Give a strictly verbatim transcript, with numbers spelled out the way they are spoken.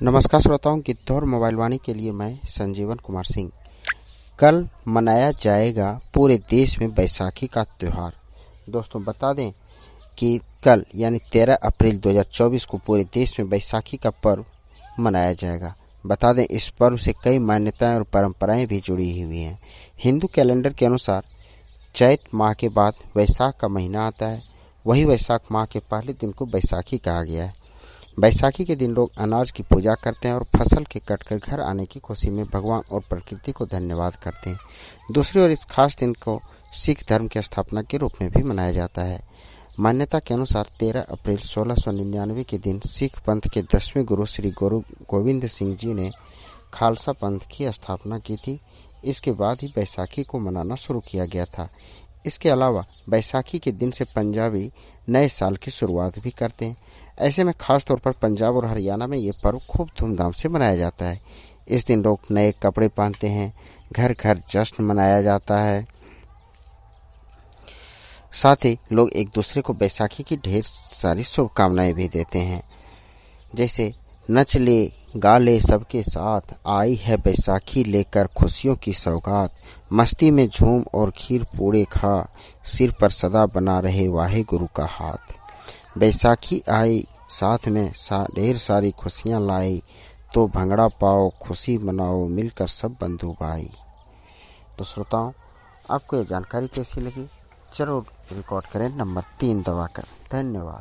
नमस्कार श्रोताओं, गिद्धौर मोबाइल वाणी के लिए मैं संजीवन कुमार सिंह। कल मनाया जाएगा पूरे देश में बैसाखी का त्योहार। दोस्तों बता दें कि कल यानी तेरह अप्रैल दो हज़ार चौबीस को पूरे देश में बैसाखी का पर्व मनाया जाएगा। बता दें इस पर्व से कई मान्यताएं और परंपराएं भी जुड़ी हुई हैं। हिंदू कैलेंडर के अनुसार चैत माह के बाद वैशाख का महीना आता है। वही वैशाख माह के पहले दिन को बैसाखी कहा गया है। बैसाखी के दिन लोग अनाज की पूजा करते हैं और फसल के कटकर घर आने की खुशी में भगवान और प्रकृति को धन्यवाद करते हैं। दूसरी ओर इस खास दिन को सिख धर्म की स्थापना के रूप में भी मनाया जाता है। मान्यता के अनुसार तेरह अप्रैल सोलह सौ निन्यानवे के दिन सिख पंथ के दसवें गुरु श्री गुरु गोविंद सिंह जी ने खालसा पंथ की स्थापना की थी। इसके बाद ही बैसाखी को मनाना शुरू किया गया था। इसके अलावा बैसाखी के दिन से पंजाबी नए साल की शुरुआत भी करते हैं। ऐसे में खास तौर पर पंजाब और हरियाणा में ये पर्व खूब धूमधाम से मनाया जाता है। इस दिन लोग नए कपड़े पहनते हैं, घर घर जश्न मनाया जाता है। साथ ही लोग एक दूसरे को बैसाखी की ढेर सारी शुभकामनाएं भी देते हैं, जैसे नच ले गा ले सबके साथ, आई है बैसाखी लेकर खुशियों की सौगात, मस्ती में झूम और खीर पूड़े खा, सिर पर सदा बना रहे वाहे गुरु का हाथ। बैसाखी आई साथ में सा, ढेर सारी खुशियां लाई, तो भंगड़ा पाओ खुशी मनाओ मिलकर सब बंधु भाई। तो श्रोताओं, आपको ये जानकारी कैसी लगी जरूर रिकॉर्ड करें नंबर तीन दबाकर। धन्यवाद।